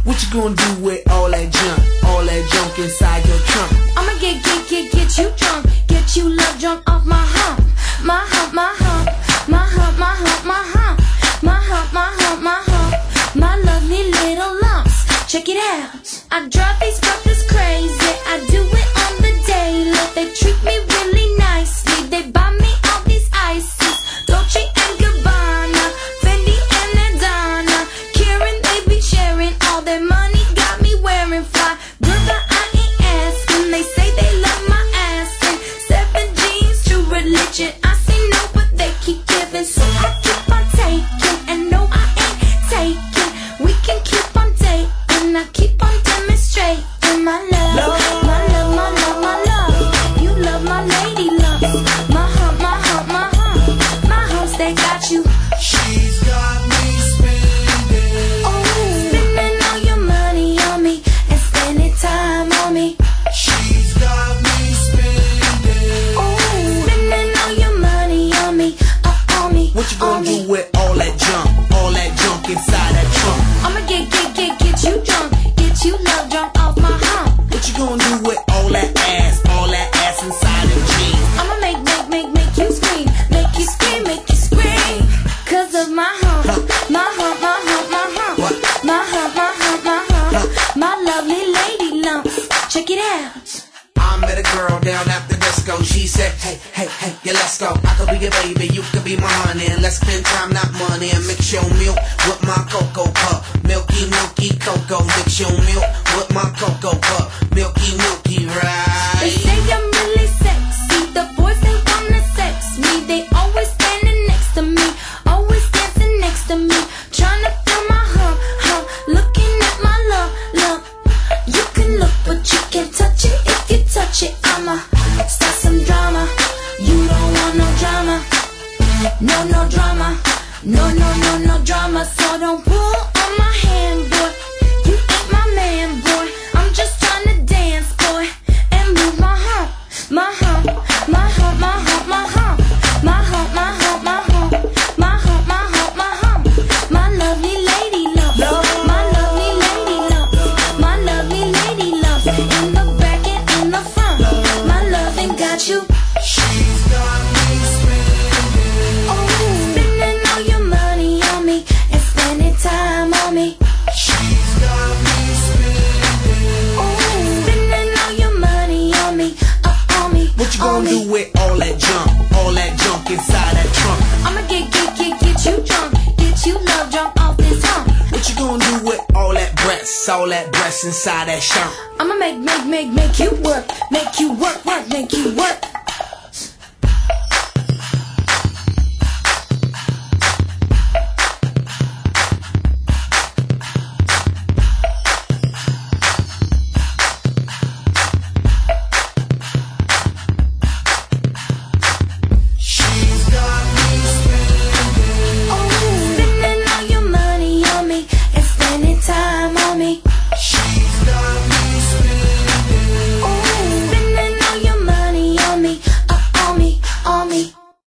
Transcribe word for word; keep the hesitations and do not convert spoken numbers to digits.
What you gonna do with all that junk, all that junk inside your trunk? I'ma get, get, get, get you drunk, get you love drunk off my hump, my hump, my hump, my hump, my hump, my hump, my hump, my hump, my hump, my lovely little lumps. Check it out. I drive these brothers crazy. I do it on the daily. They treat me really nicely. They buy me all these ices, Dolce and Gabbana, Fendi and Adana, Karen, they be sharing all their money. Got me wearing fly, brother, I ain't asking. They say they love my ass and seven jeans, true religion. I say no, but they keep giving, so I keep on taking. And no, I ain't taking. We can keep on dating. I keep on demonstrating my love, my love, my love, my love. You love my lady love, my hump, my hump, my hump, my humps, they got you. She's got me spending. Oh, spending all your money on me and spending time on me. She's got me spending. Oh, spending all your money on me, uh, on me. What you gonna on do me. with all that junk, all that junk inside that trunk? I'ma get, get, get, get you drunk, get you love drunk off my hump. What you gonna do with all that ass, all that ass inside them jeans? I'ma make, make, make, make you scream, make you scream, make you scream. Cause of my hump, my hump, my hump, my hump, What? my hump, my hump, my hump, my lovely lady lumps. Check it out. I met a girl down at the disco. She said, hey, hey, hey, yeah, let's go. I could be your baby, you could be my honey. And let's spend time, not money. And mix your milk with my cocoa pup. Milky, milky cocoa. Mix your milk with my cocoa pup. Milky, milky, They right? say I'm really sexy. The boys, they wanna sex me. They always standing next to me, always dancing next to me, trying to feel my hump, hump, looking at my love, love. You can look, but you can't touch it. If you touch it, I'ma start some drama. You don't want no drama, no, no drama, no, no, no, no drama. So don't pull on my hand, boy. You ain't my man, boy. I'm just trying to dance, boy, and move my hump, my hump, my hump, my hump, my hump, my hump, my hump, my hump, my hump, my hump, my hump, my lovely lady love, my lovely lady love, my lovely lady love, in the back and in the front, my loving got you. She's got me spending. Oh, spending all your money on me and spending time on me. She's got me spending. Oh, spending all your money on me, uh, on me. What you on gonna me. do with all that junk, all that junk inside that trunk? I'ma get, get, get, get you drunk, get you love drunk off this hump. What you gonna do with all that breasts, all that breasts inside that shirt? I'ma make, make, make, make you work, make you work, work, make you work.